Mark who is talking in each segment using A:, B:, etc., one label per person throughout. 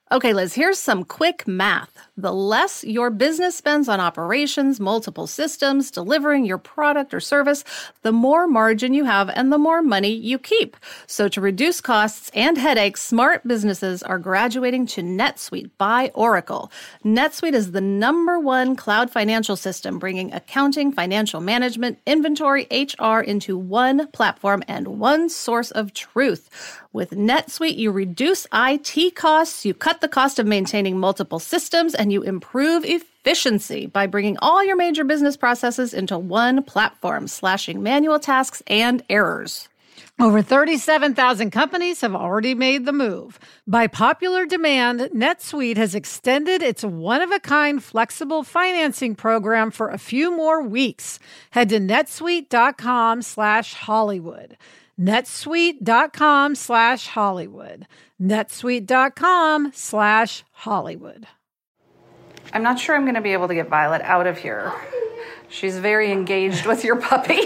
A: Okay, Liz, here's some quick math. The less your business spends on operations, multiple systems, delivering your product or service, the more margin you have and the more money you keep. So to reduce costs and headaches, smart businesses are graduating to NetSuite by Oracle. NetSuite is the #1 cloud financial system, bringing accounting, financial management, inventory, HR into one platform and one source of truth. With NetSuite, you reduce IT costs, you cut the cost of maintaining multiple systems, and you improve efficiency by bringing all your major business processes into one platform, slashing manual tasks and errors.
B: Over 37,000 companies have already made the move. By popular demand, NetSuite has extended its one-of-a-kind flexible financing program for a few more weeks. Head to netsuite.com/Hollywood. netsuite.com/Hollywood. netsuite.com/Hollywood.
A: I'm not sure I'm going to be able to get Violet out of here. She's very engaged with your puppy.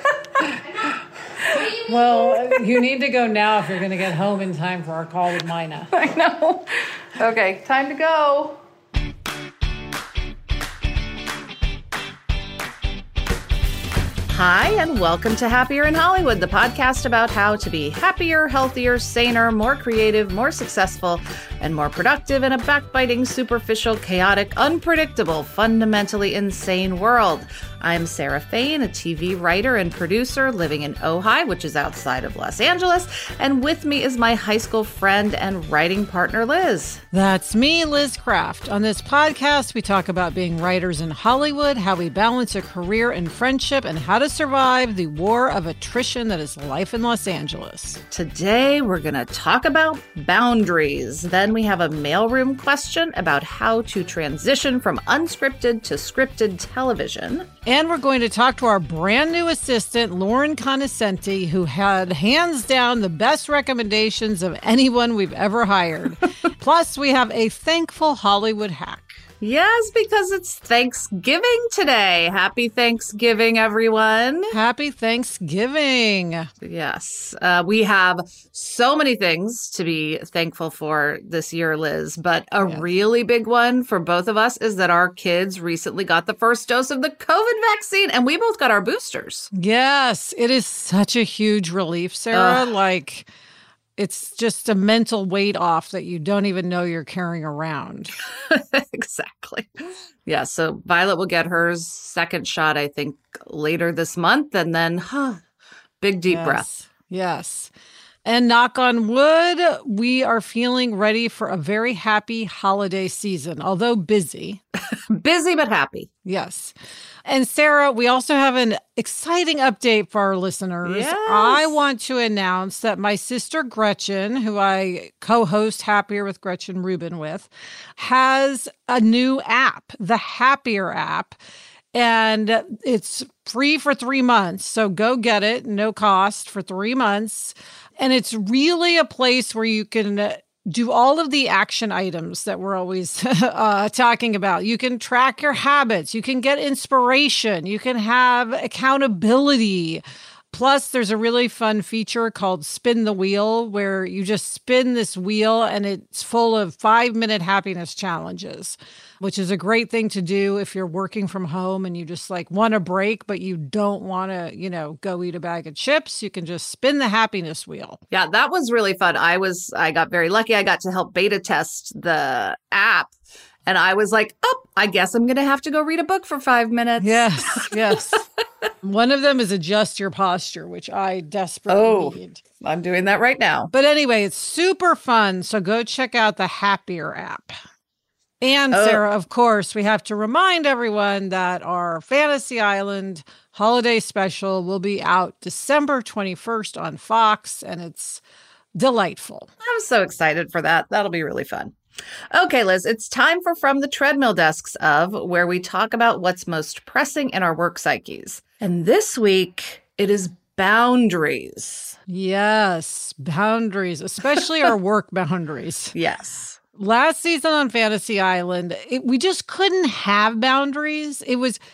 B: Well, you need to go now if you're going to get home in time for our call with Mina.
A: I know. Okay, time to go. Hi, and welcome to Happier in Hollywood, the podcast about how to be happier, healthier, saner, more creative, more successful, and more productive in a backbiting, superficial, chaotic, unpredictable, fundamentally insane world. I'm Sarah Fain, a TV writer and producer living in Ojai, which is outside of Los Angeles, and with me is my high school friend and writing partner, Liz.
B: That's me, Liz Craft. On this podcast, we talk about being writers in Hollywood, how we balance a career and friendship, and how to survive the war of attrition that is life in Los Angeles.
A: Today, we're going to talk about boundaries. Then we have a mailroom question about how to transition from unscripted to scripted television.
B: And we're going to talk to our brand new assistant, Lauren Conoscenti, who had hands down the best recommendations of anyone we've ever hired. Plus, we have a thankful Hollywood hack.
A: Yes, because it's Thanksgiving today. Happy Thanksgiving, everyone.
B: Happy Thanksgiving.
A: Yes. We have so many things to be thankful for this year, Liz, but a really big one for both of us is that our kids recently got the first dose of the COVID vaccine, and we both got our boosters.
B: Yes, it is such a huge relief, Sarah. It's just a mental weight off that you don't even know you're carrying around.
A: Exactly. Yeah, so Violet will get hers second shot, I think, later this month. And then, big deep breath.
B: Yes. And knock on wood, we are feeling ready for a very happy holiday season, although busy.
A: Busy but happy.
B: Yes. And Sarah, we also have an exciting update for our listeners.
A: Yes.
B: I want to announce that my sister Gretchen, who I co-host Happier with Gretchen Rubin with, has a new app, the Happier app. And it's free for 3 months. So go get it, no cost for 3 months. And it's really a place where you can do all of the action items that we're always talking about. You can track your habits. You can get inspiration. You can have accountability. Plus, there's a really fun feature called Spin the Wheel, where you just spin this wheel and it's full of 5-minute happiness challenges, which is a great thing to do if you're working from home and you just want a break, but you don't want to, go eat a bag of chips. You can just spin the happiness wheel.
A: Yeah, that was really fun. I got very lucky. I got to help beta test the app. And I was like, I guess I'm going to have to go read a book for 5 minutes.
B: Yes. One of them is adjust your posture, which I desperately need.
A: I'm doing that right now.
B: But anyway, it's super fun. So go check out the Happier app. And Sarah, of course, we have to remind everyone that our Fantasy Island holiday special will be out December 21st on Fox, and it's delightful.
A: I'm so excited for that. That'll be really fun. Okay, Liz, it's time for From the Treadmill Desks of, where we talk about what's most pressing in our work psyches. And this week, it is boundaries.
B: Yes, boundaries, especially our work boundaries.
A: Yes.
B: Last season on Fantasy Island, we just couldn't have boundaries.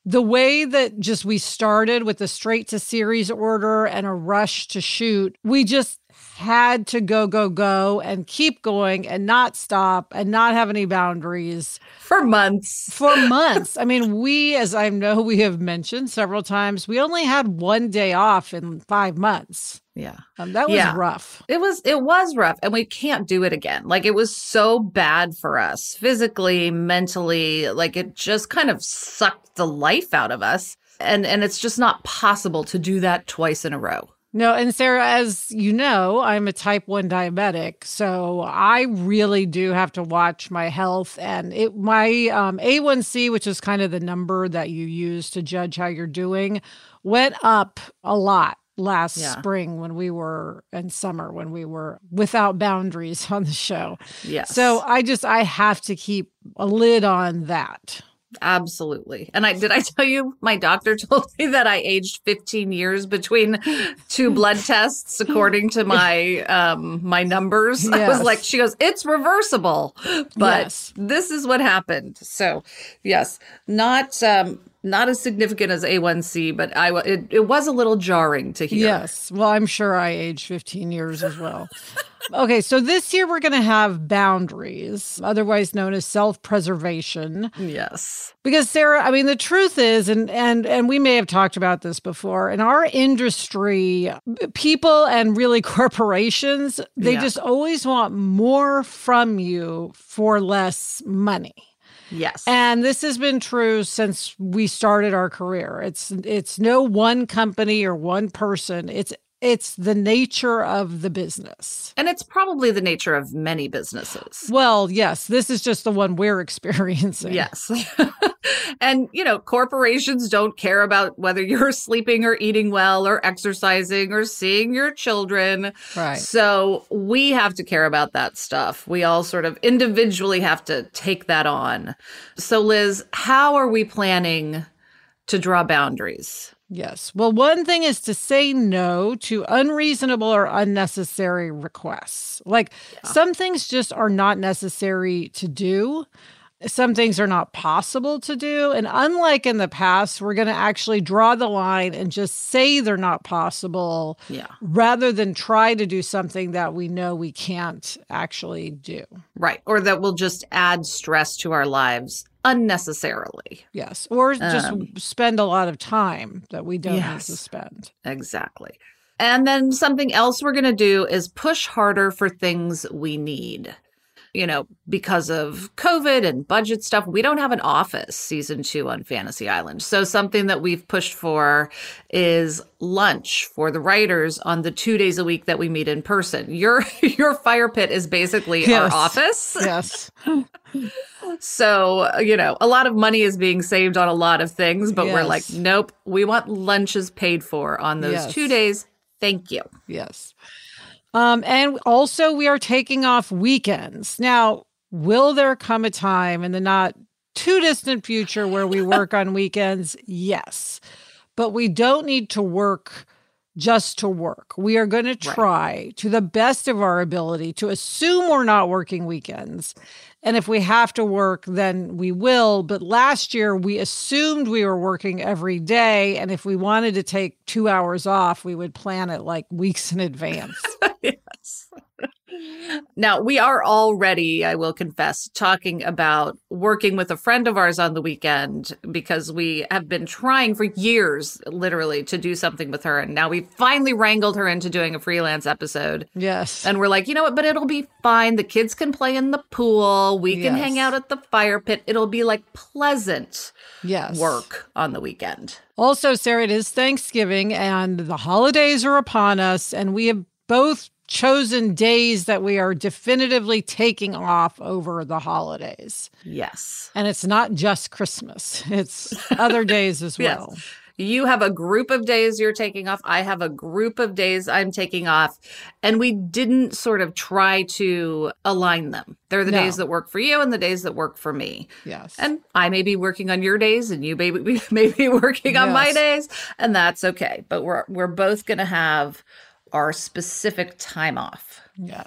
B: the way that just we started with the straight to series order and a rush to shoot, we just had to go and keep going and not stop and not have any boundaries.
A: For months.
B: I mean, as I know we have mentioned several times, we only had one day off in 5 months.
A: Yeah.
B: That was rough.
A: It was rough, and we can't do it again. Like, it was so bad for us physically, mentally, like it just kind of sucked the life out of us. And it's just not possible to do that twice in a row.
B: No, and Sarah, as you know, I'm a type 1 diabetic, so I really do have to watch my health. And my A1C, which is kind of the number that you use to judge how you're doing, went up a lot last spring and summer when we were without boundaries on the show.
A: Yes.
B: So I have to keep a lid on that.
A: Absolutely. And did I tell you, my doctor told me that I aged 15 years between 2 blood tests, according to my my numbers. Yes. I was like, she goes, it's reversible, but this is what happened. So yes, not as significant as A1C, but it was a little jarring to hear.
B: Yes. Well, I'm sure I aged 15 years as well. Okay, so this year we're going to have boundaries, otherwise known as self-preservation.
A: Yes.
B: Because Sarah, I mean, the truth is, and we may have talked about this before, in our industry, people and really corporations, they just always want more from you for less money.
A: Yes.
B: And this has been true since we started our career. It's no one company or one person. It's the nature of the business.
A: And it's probably the nature of many businesses.
B: Well, yes, this is just the one we're experiencing.
A: Yes. And, corporations don't care about whether you're sleeping or eating well or exercising or seeing your children.
B: Right.
A: So we have to care about that stuff. We all sort of individually have to take that on. So, Liz, how are we planning to draw boundaries?
B: Yes. Well, one thing is to say no to unreasonable or unnecessary requests. Like some things just are not necessary to do. Some things are not possible to do. And unlike in the past, we're going to actually draw the line and just say they're not possible rather than try to do something that we know we can't actually do.
A: Right. Or that will just add stress to our lives unnecessarily.
B: Yes. Or just spend a lot of time that we don't need to spend.
A: Exactly. And then something else we're going to do is push harder for things we need. Because of COVID and budget stuff, we don't have an office season 2 on Fantasy Island. So something that we've pushed for is lunch for the writers on the 2 days a week that we meet in person. Your fire pit is basically our office.
B: Yes.
A: So, a lot of money is being saved on a lot of things, but we're like, nope, we want lunches paid for on those 2 days. Thank you.
B: Yes. And also we are taking off weekends. Now, will there come a time in the not too distant future where we work on weekends? Yes. But we don't need to work just to work. We are going to try to the best of our ability to assume we're not working weekends. And if we have to work, then we will. But last year, we assumed we were working every day. And if we wanted to take 2 hours off, we would plan it like weeks in advance.
A: Yes. Now, we are already, I will confess, talking about working with a friend of ours on the weekend because we have been trying for years, literally, to do something with her. And now we finally wrangled her into doing a freelance episode.
B: Yes.
A: And we're like, you know what? But it'll be fine. The kids can play in the pool. We can hang out at the fire pit. It'll be like pleasant work on the weekend.
B: Also, Sarah, it is Thanksgiving and the holidays are upon us. And we have both chosen days that we are definitively taking off over the holidays.
A: Yes.
B: And it's not just Christmas. It's other days as well.
A: Yes. You have a group of days you're taking off. I have a group of days I'm taking off. And we didn't sort of try to align them. They're the days that work for you and the days that work for me.
B: Yes.
A: And I may be working on your days and you may be working on my days. And that's okay. But we're both going to have our specific time off.
B: Yes.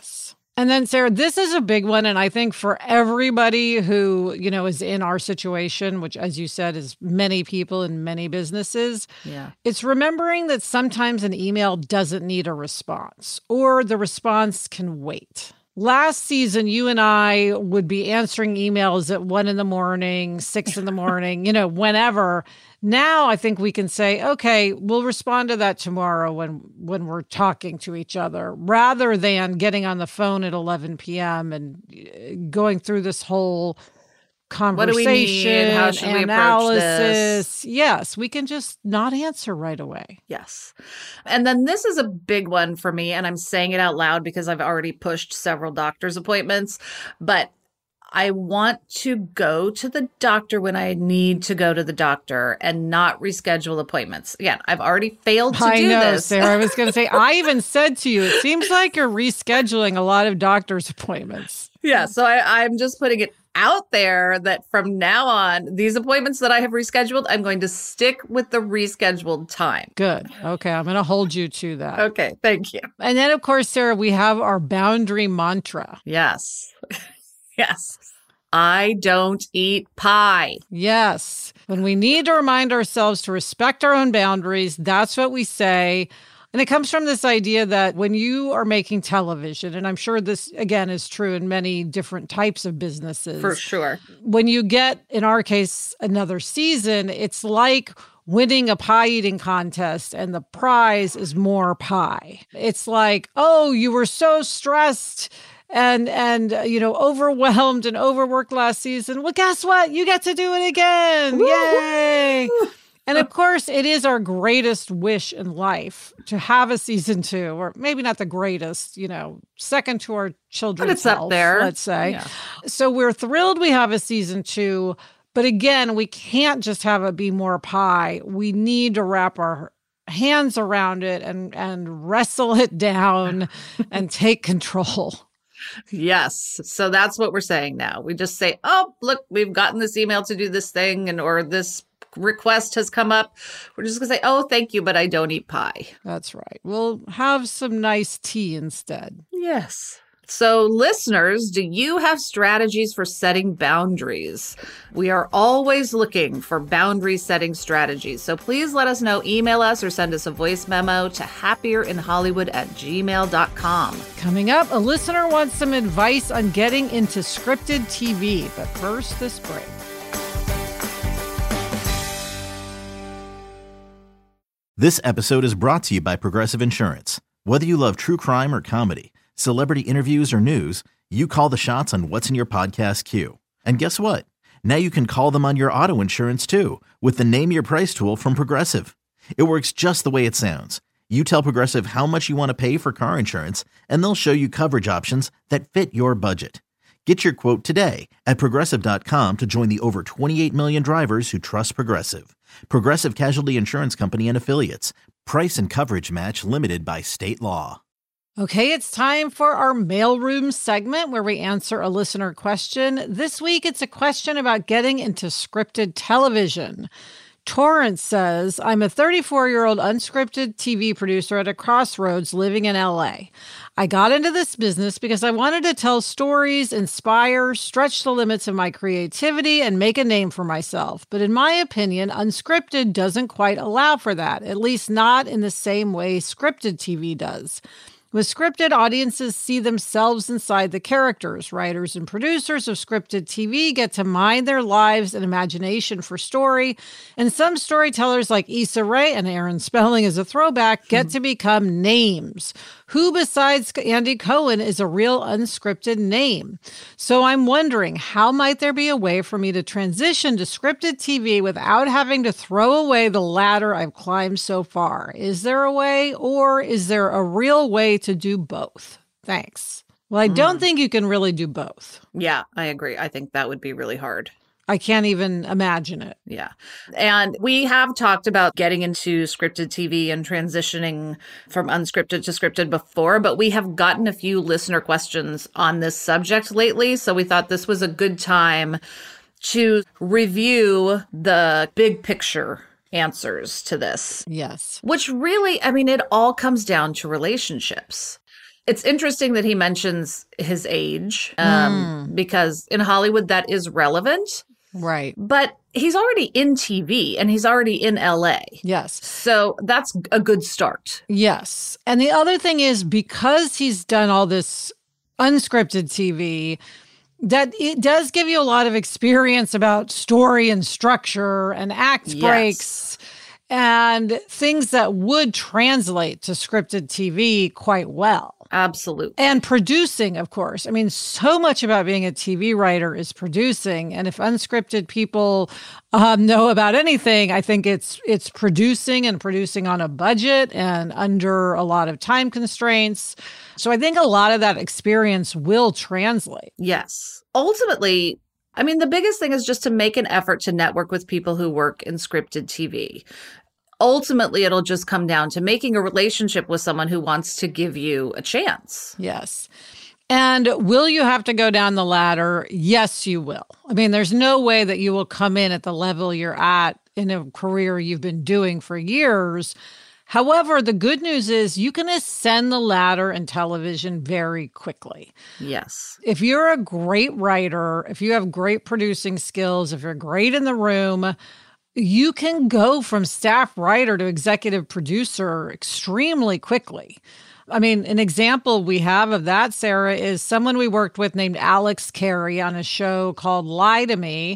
B: And then, Sarah, this is a big one. And I think for everybody who, is in our situation, which, as you said, is many people in many businesses, it's remembering that sometimes an email doesn't need a response or the response can wait. Last season, you and I would be answering emails at 1 a.m, 6 a.m, whenever. Now I think we can say, okay, we'll respond to that tomorrow when we're talking to each other, rather than getting on the phone at 11 p.m. and going through this whole conversation,
A: what do we need? How should we approach this?
B: Yes, we can just not answer right away.
A: Yes. And then this is a big one for me, and I'm saying it out loud because I've already pushed several doctor's appointments, but I want to go to the doctor when I need to go to the doctor and not reschedule appointments. Again, I've already failed to do this.
B: Sarah, I was going to say, I even said to you, it seems like you're rescheduling a lot of doctor's appointments.
A: Yeah, so I'm just putting it out there that from now on, these appointments that I have rescheduled, I'm going to stick with the rescheduled time.
B: Good. Okay, I'm going to hold you to that.
A: Okay, thank you.
B: And then, of course, Sarah, we have our boundary mantra.
A: Yes. Yes. I don't eat pie.
B: Yes. When we need to remind ourselves to respect our own boundaries, that's what we say. And it comes from this idea that when you are making television, and I'm sure this, again, is true in many different types of businesses.
A: For sure.
B: When you get, in our case, another season, it's like winning a pie eating contest and the prize is more pie. It's like, oh, you were so stressed and overwhelmed and overworked last season. Well, guess what? You get to do it again. Woo-hoo! Yay. And of course, it is our greatest wish in life to have a season 2, or maybe not the greatest, second to our children's
A: but it's
B: health,
A: up there,
B: let's say.
A: Yeah.
B: So we're thrilled we have a season 2, but again, we can't just have it be more pie. We need to wrap our hands around it and wrestle it down and take control.
A: Yes. So that's what we're saying now. We just say, oh, look, we've gotten this email to do this thing or this request has come up. We're just going to say, oh, thank you, but I don't eat pie.
B: That's right. We'll have some nice tea instead.
A: Yes. So listeners, do you have strategies for setting boundaries? We are always looking for boundary setting strategies. So please let us know, email us or send us a voice memo to happierinhollywood@gmail.com.
B: Coming up, a listener wants some advice on getting into scripted TV. But first, this break.
C: This episode is brought to you by Progressive Insurance. Whether you love true crime or comedy, celebrity interviews or news, you call the shots on what's in your podcast queue. And guess what? Now you can call them on your auto insurance too with the Name Your Price tool from Progressive. It works just the way it sounds. You tell Progressive how much you want to pay for car insurance, and they'll show you coverage options that fit your budget. Get your quote today at Progressive.com to join the over 28 million drivers who trust Progressive. Progressive Casualty Insurance Company and Affiliates. Price and coverage match limited by state law.
B: Okay, it's time for our mailroom segment where we answer a listener question. This week, it's a question about getting into scripted television. Torrance says, I'm a 34-year-old unscripted TV producer at a crossroads living in LA. I got into this business because I wanted to tell stories, inspire, stretch the limits of my creativity, and make a name for myself. But in my opinion, unscripted doesn't quite allow for that, at least not in the same way scripted TV does. With scripted, audiences see themselves inside the characters. Writers and producers of scripted TV get to mine their lives and imagination for story. And some storytellers like Issa Rae and Aaron Spelling as a throwback get to become names. Who besides Andy Cohen is a real unscripted name? So I'm wondering, how might there be a way for me to transition to scripted TV without having to throw away the ladder I've climbed so far? Is there a way, or is there a real way to do both? Thanks. Well, I don't think you can really do both.
A: Yeah, I agree. I think that would be really hard.
B: I can't even imagine it.
A: Yeah. And we have talked about getting into scripted TV and transitioning from unscripted to scripted before, but we have gotten a few listener questions on this subject lately. So we thought this was a good time to review the big picture answers to this.
B: Yes.
A: Which really, I mean, it all comes down to relationships. It's interesting that he mentions his age because in Hollywood that is relevant.
B: Right.
A: But he's already in TV and he's already in LA.
B: Yes.
A: So that's a good start.
B: Yes. And the other thing is, because he's done all this unscripted TV, that it does give you a lot of experience about story and structure and act breaks and things that would translate to scripted TV quite well.
A: Absolutely.
B: And producing, of course. I mean, so much about being a TV writer is producing. And if unscripted people know about anything, I think it's producing and producing on a budget and under a lot of time constraints. So I think a lot of that experience will translate.
A: Yes. Ultimately, I mean, the biggest thing is just to make an effort to network with people who work in scripted TV. Ultimately, it'll just come down to making a relationship with someone who wants to give you a chance.
B: Yes. And will you have to go down the ladder? Yes, you will. I mean, there's no way that you will come in at the level you're at in a career you've been doing for years. However, the good news is you can ascend the ladder in television very quickly.
A: Yes.
B: If you're a great writer, if you have great producing skills, if you're great in the room, you can go from staff writer to executive producer extremely quickly. I mean, an example we have of that, Sarah, is someone we worked with named Alex Carey on a show called Lie to Me.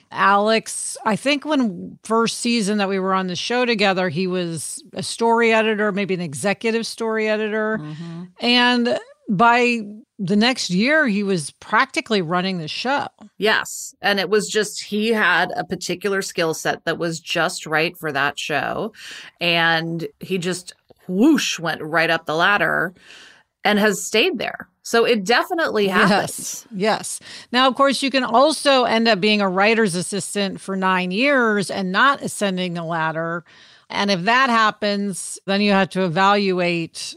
B: Alex, I think when first season that we were on the show together, he was a story editor, maybe an executive story editor. Mm-hmm. And by the next year, he was practically running the show.
A: Yes. And it was just, he had a particular skill set that was just right for that show. And he just whoosh went right up the ladder and has stayed there. So it definitely happens.
B: Yes. Now, of course, you can also end up being a writer's assistant for 9 years and not ascending the ladder. And if that happens, then you have to evaluate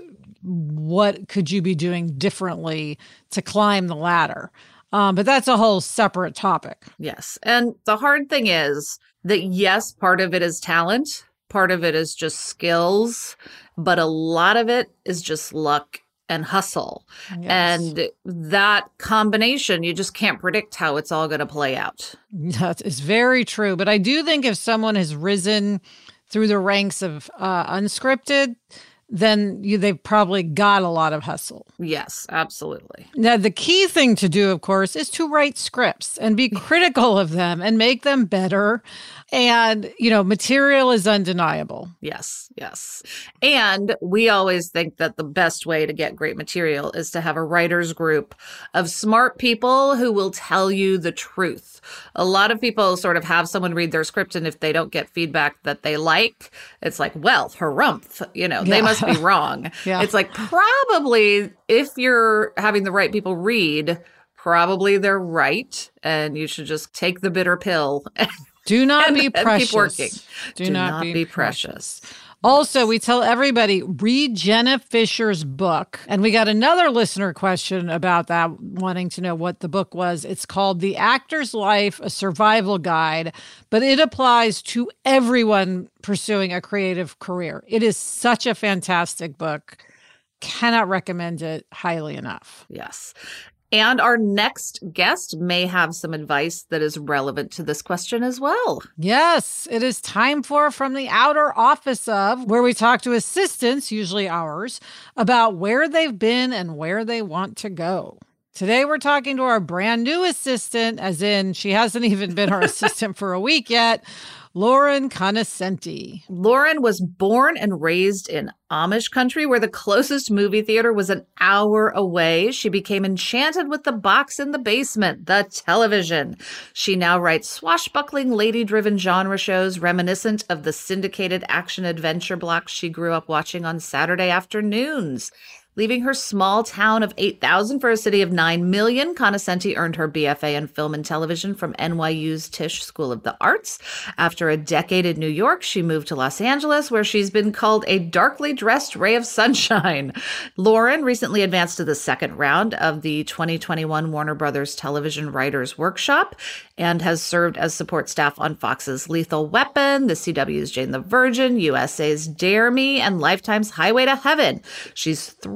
B: what could you be doing differently to climb the ladder. But that's a whole separate topic.
A: Yes. And the hard thing is that, yes, part of it is talent. Part of it is just skills. But a lot of it is just luck and hustle. Yes. And that combination, you just can't predict how it's all going to play out.
B: That is very true. But I do think if someone has risen through the ranks of unscripted, then they've probably got a lot of hustle.
A: Yes, absolutely.
B: Now, the key thing to do, of course, is to write scripts and be critical of them and make them better. And, material is undeniable.
A: Yes, yes. And we always think that the best way to get great material is to have a writer's group of smart people who will tell you the truth. A lot of people sort of have someone read their script, and if they don't get feedback that they like, it's like, well, harumph, they must be wrong. Yeah. It's like, probably if you're having the right people read, probably they're right. And you should just take the bitter pill.
B: Do not be precious.
A: Keep working.
B: Do not be precious. Also, we tell everybody, read Jenna Fischer's book. And we got another listener question about that, wanting to know what the book was. It's called The Actor's Life, A Survival Guide, but it applies to everyone pursuing a creative career. It is such a fantastic book. Cannot recommend it highly enough.
A: Yes. And our next guest may have some advice that is relevant to this question as well.
B: Yes, it is time for From the Outer Office Of, where we talk to assistants, usually ours, about where they've been and where they want to go. Today, we're talking to our brand new assistant, as in she hasn't even been our assistant for a week yet, Lauren Conoscenti.
A: Lauren was born and raised in Amish country, where the closest movie theater was an hour away. She became enchanted with the box in the basement, the television. She now writes swashbuckling, lady-driven genre shows reminiscent of the syndicated action-adventure blocks she grew up watching on Saturday afternoons. Leaving her small town of 8,000 for a city of 9 million, Conoscenti earned her BFA in film and television from NYU's Tisch School of the Arts. After a decade in New York, she moved to Los Angeles, where she's been called a darkly dressed ray of sunshine. Lauren recently advanced to the second round of the 2021 Warner Brothers Television Writers Workshop and has served as support staff on Fox's Lethal Weapon, the CW's Jane the Virgin, USA's Dare Me, and Lifetime's Highway to Heaven. She's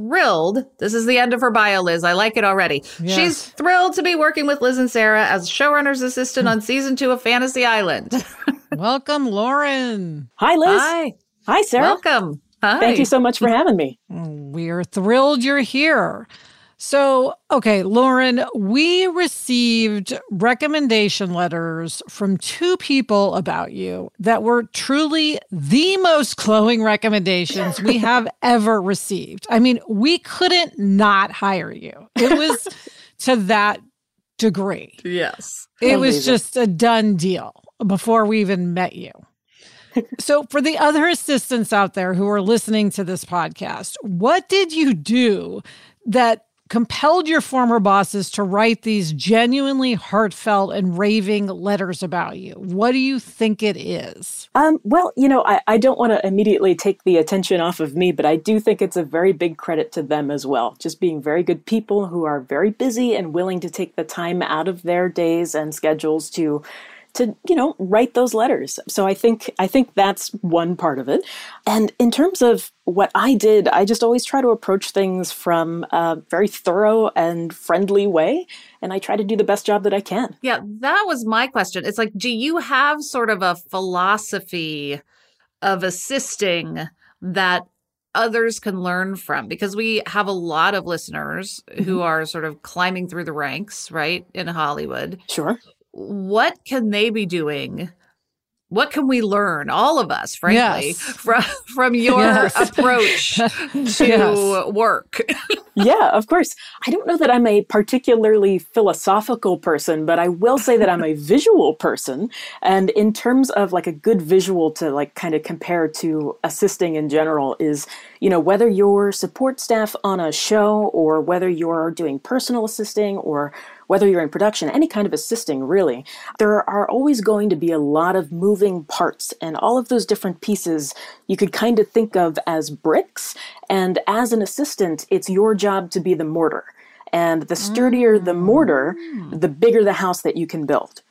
A: thrilled. This is the end of her bio, Liz. I like it already.
B: Yes.
A: She's thrilled to be working with Liz and Sarah as showrunner's assistant on season 2 of Fantasy Island.
B: Welcome, Lauren.
D: Hi, Liz.
A: Hi.
D: Hi, Sarah.
A: Welcome. Hi.
D: Thank you so much for having me.
B: We're thrilled you're here. So, okay, Lauren, we received recommendation letters from 2 people about you that were truly the most glowing recommendations we have ever received. I mean, we couldn't not hire you. It was to that degree.
A: Yes.
B: It was just a done deal before we even met you. So for the other assistants out there who are listening to this podcast, what did you do that compelled your former bosses to write these genuinely heartfelt and raving letters about you? What do you think it is?
D: Well, I don't want to immediately take the attention off of me, but I do think it's a very big credit to them as well. Just being very good people who are very busy and willing to take the time out of their days and schedules to write those letters. So I think that's one part of it. And in terms of what I did, I just always try to approach things from a very thorough and friendly way. And I try to do the best job that I can.
A: Yeah, that was my question. It's like, do you have sort of a philosophy of assisting that others can learn from? Because we have a lot of listeners who are sort of climbing through the ranks, right, in Hollywood.
D: Sure.
A: What can they be doing? What can we learn, all of us, frankly, from your approach to work?
D: Yeah, of course. I don't know that I'm a particularly philosophical person, but I will say that I'm a visual person. And in terms of like a good visual to like kind of compare to assisting in general is, whether you're support staff on a show or whether you're doing personal assisting or whether you're in production, any kind of assisting, really, there are always going to be a lot of moving parts, and all of those different pieces you could kind of think of as bricks. And as an assistant, it's your job to be the mortar. And the sturdier the mortar, the bigger the house that you can build.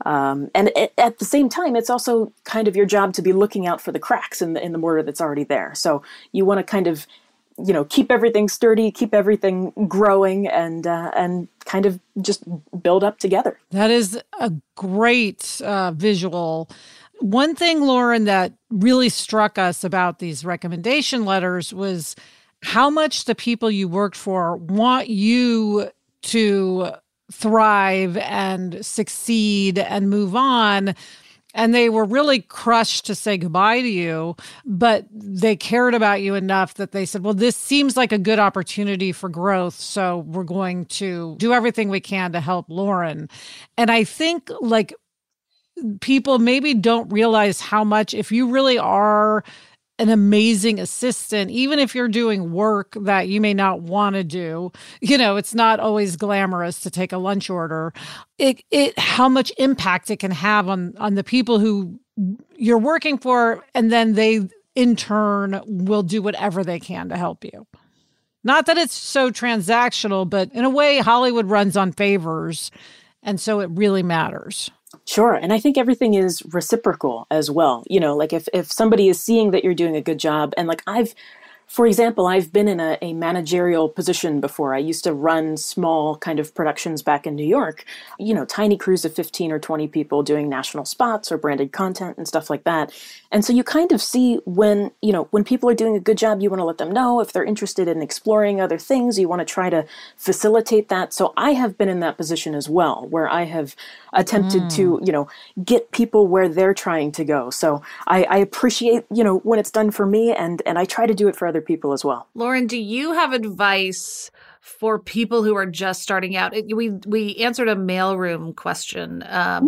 D: At the same time, it's also kind of your job to be looking out for the cracks in the mortar that's already there. So you want to kind of keep everything sturdy, keep everything growing, and kind of just build up together.
B: That is a great visual. One thing, Lauren, that really struck us about these recommendation letters was how much the people you worked for want you to thrive and succeed and move on. And they were really crushed to say goodbye to you, but they cared about you enough that they said, well, this seems like a good opportunity for growth, so we're going to do everything we can to help Lauren. And I think like people maybe don't realize how much, if you really are an amazing assistant, even if you're doing work that you may not want to do, it's not always glamorous to take a lunch order. How much impact it can have on the people who you're working for, and then they in turn will do whatever they can to help you. Not that it's so transactional, but in a way, Hollywood runs on favors, and so it really matters.
D: Sure. And I think everything is reciprocal as well. Like if somebody is seeing that you're doing a good job, and like for example, I've been in a managerial position before. I used to run small kind of productions back in New York, tiny crews of 15 or 20 people doing national spots or branded content and stuff like that. And so you kind of see when people are doing a good job, you want to let them know. If they're interested in exploring other things, you want to try to facilitate that. So I have been in that position as well, where I have attempted to, get people where they're trying to go. So I appreciate, when it's done for me, and I try to do it for other people as well.
A: Lauren, do you have advice for people who are just starting out? We answered a mailroom question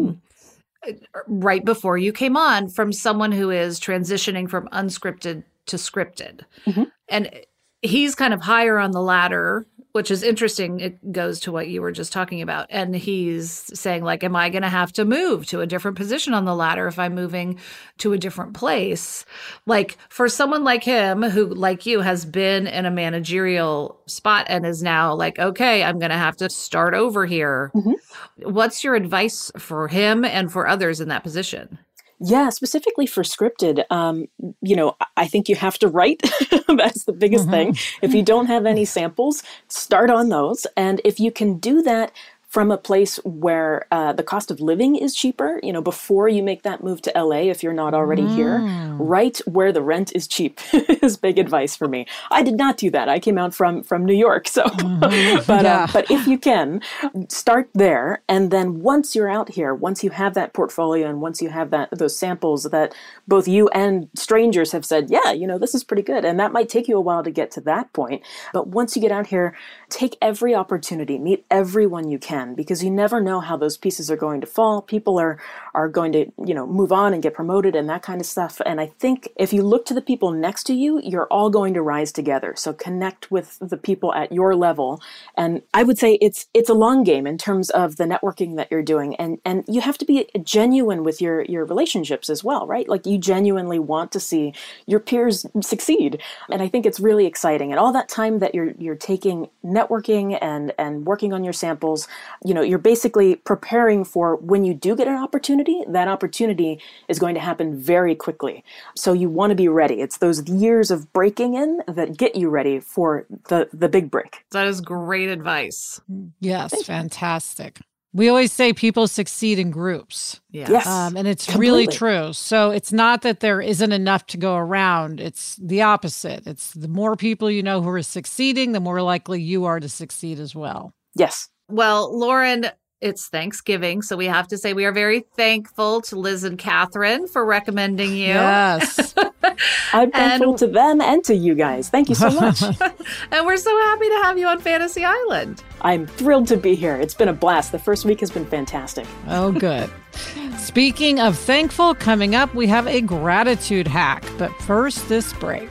A: right before you came on from someone who is transitioning from unscripted to scripted. Mm-hmm. And he's kind of higher on the ladder, which is interesting. It goes to what you were just talking about. And he's saying, like, am I going to have to move to a different position on the ladder if I'm moving to a different place? Like, for someone like him, who, like you, has been in a managerial spot and is now like, okay, I'm going to have to start over here. Mm-hmm. What's your advice for him and for others in that position?
D: Yeah, specifically for scripted, I think you have to write. That's the biggest thing. If you don't have any samples, start on those. And if you can do that from a place where the cost of living is cheaper, before you make that move to LA, if you're not already here, right where the rent is cheap is big advice for me. I did not do that. I came out from New York. So, but if you can, start there. And then once you're out here, once you have that portfolio and once you have those samples that both you and strangers have said, yeah, this is pretty good. And that might take you a while to get to that point. But once you get out here, take every opportunity, meet everyone you can, because you never know how those pieces are going to fall. People are going to, move on and get promoted and that kind of stuff. And I think if you look to the people next to you, you're all going to rise together. So connect with the people at your level. And I would say it's a long game in terms of the networking that you're doing. And you have to be genuine with your relationships as well, right? Like you genuinely want to see your peers succeed. And I think it's really exciting. And all that time that you're taking networking and working on your samples, you're basically preparing for when you do get an opportunity, that opportunity is going to happen very quickly. So you want to be ready. It's those years of breaking in that get you ready for the big break.
A: That is great advice.
B: Yes, fantastic. We always say people succeed in groups.
A: Yeah.
D: Yes,
B: and it's
D: completely.
B: really true. So it's not that there isn't enough to go around. It's the opposite. It's the more people you know who are succeeding, the more likely you are to succeed as well.
D: Yes.
A: Well, Lauren, it's Thanksgiving, so we have to say we are very thankful to Liz and Catherine for recommending you.
B: Yes.
D: I'm thankful to them and to you guys. Thank you so much.
A: And we're so happy to have you on Fantasy Island.
D: I'm thrilled to be here. It's been a blast. The first week has been fantastic.
B: Oh, good. Speaking of thankful, coming up, we have a gratitude hack. But first, this break.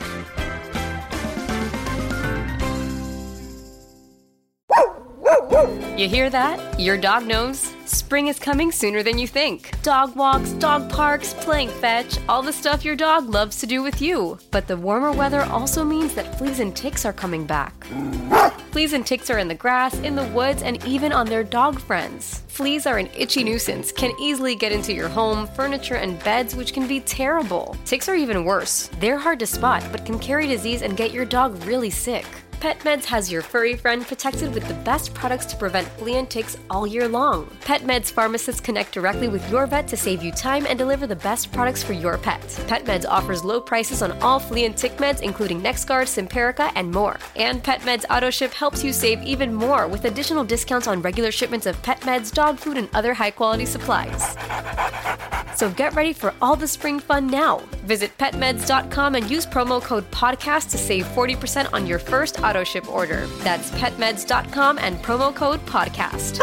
E: You hear that? Your dog knows. Spring is coming sooner than you think. Dog walks, dog parks, playing fetch, all the stuff your dog loves to do with you. But the warmer weather also means that fleas and ticks are coming back. Fleas and ticks are in the grass, in the woods, and even on their dog friends. Fleas are an itchy nuisance, can easily get into your home, furniture, and beds, which can be terrible. Ticks are even worse. They're hard to spot, but can carry disease and get your dog really sick. PetMeds has your furry friend protected with the best products to prevent flea and ticks all year long. PetMeds pharmacists connect directly with your vet to save you time and deliver the best products for your pet. PetMeds offers low prices on all flea and tick meds, including NexGard, Simparica, and more. And PetMeds AutoShip helps you save even more with additional discounts on regular shipments of pet meds, dog food, and other high-quality supplies. So get ready for all the spring fun now. Visit petmeds.com and use promo code podcast to save 40% on your first auto ship order. That's petmeds.com and promo code podcast.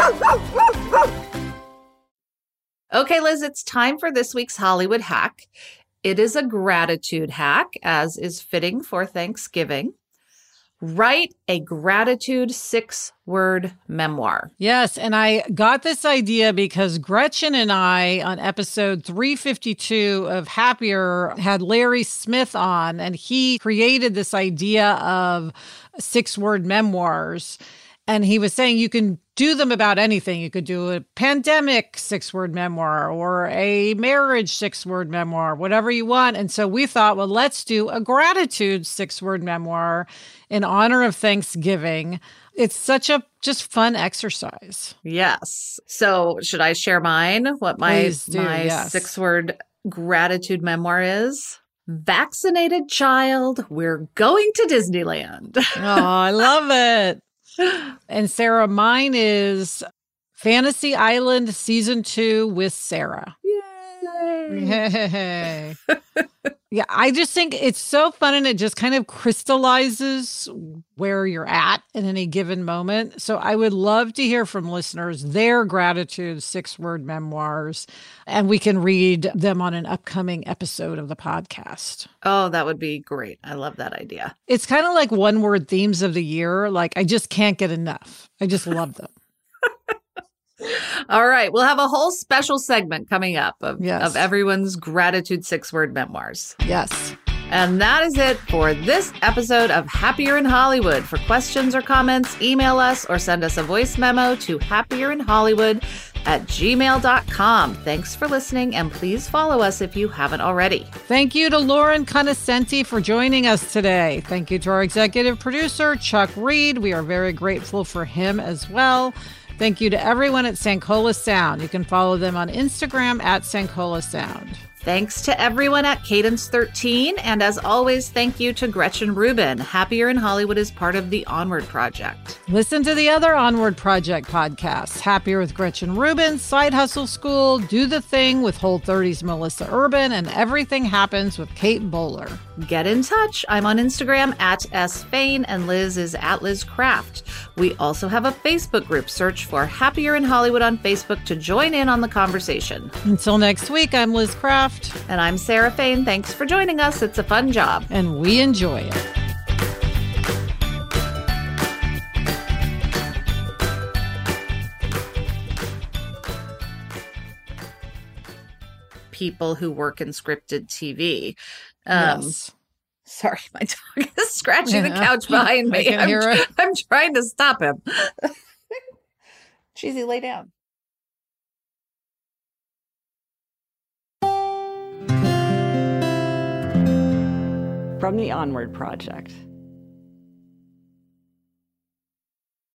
A: Okay, Liz, it's time for this week's Hollywood hack. It is a gratitude hack, as is fitting for Thanksgiving. Write a gratitude 6-word memoir.
B: Yes, and I got this idea because Gretchen and I, on episode 352 of Happier, had Larry Smith on, and he created this idea of 6-word memoirs. And he was saying you can do them about anything. You could do a pandemic 6-word memoir or a marriage 6-word memoir, whatever you want. And so we thought, well, let's do a gratitude 6-word memoir in honor of Thanksgiving. It's such a just fun exercise.
A: Yes. So should I share mine? What my
B: Please do, yes.
A: 6-word gratitude memoir is? Vaccinated child, we're going to Disneyland.
B: Oh, I love it. And Sarah, mine is Fantasy Island Season 2 with Sarah. Yay! Yeah, I just think it's so fun and it just kind of crystallizes where you're at in any given moment. So I would love to hear from listeners their gratitude 6-word memoirs, and we can read them on an upcoming episode of the podcast.
A: Oh, that would be great. I love that idea.
B: It's kind of like 1-word themes of the year. Like, I just can't get enough. I just love them.
A: All right. We'll have a whole special segment coming up of
B: Yes.
A: everyone's gratitude 6-word memoirs.
B: Yes.
A: And that is it for this episode of Happier in Hollywood. For questions or comments, email us or send us a voice memo to happierin.hollywood@gmail.com. Thanks for listening, and please follow us if you haven't already.
B: Thank you to Lauren Conoscenti for joining us today. Thank you to our executive producer, Chuck Reed. We are very grateful for him as well. Thank you to everyone at Sankola Sound. You can follow them on Instagram at Sankola Sound.
A: Thanks to everyone at Cadence 13. And as always, thank you to Gretchen Rubin. Happier in Hollywood is part of the Onward Project.
B: Listen to the other Onward Project podcasts, Happier with Gretchen Rubin, Side Hustle School, Do the Thing with Whole30's Melissa Urban, and Everything Happens with Kate Bowler.
A: Get in touch. I'm on Instagram at @sfain, and Liz is at Liz Craft. We also have a Facebook group. Search for Happier in Hollywood on Facebook to join in on the conversation.
B: Until next week, I'm Liz Craft.
A: And I'm Sarah Fain. Thanks for joining us. It's a fun job.
B: And we enjoy it.
A: People who work in scripted TV.
B: Yes.
A: Sorry, my dog is scratching the couch behind me.
B: I can hear it.
A: I'm trying to stop him. Cheesy, lay down.
F: From the Onward Project.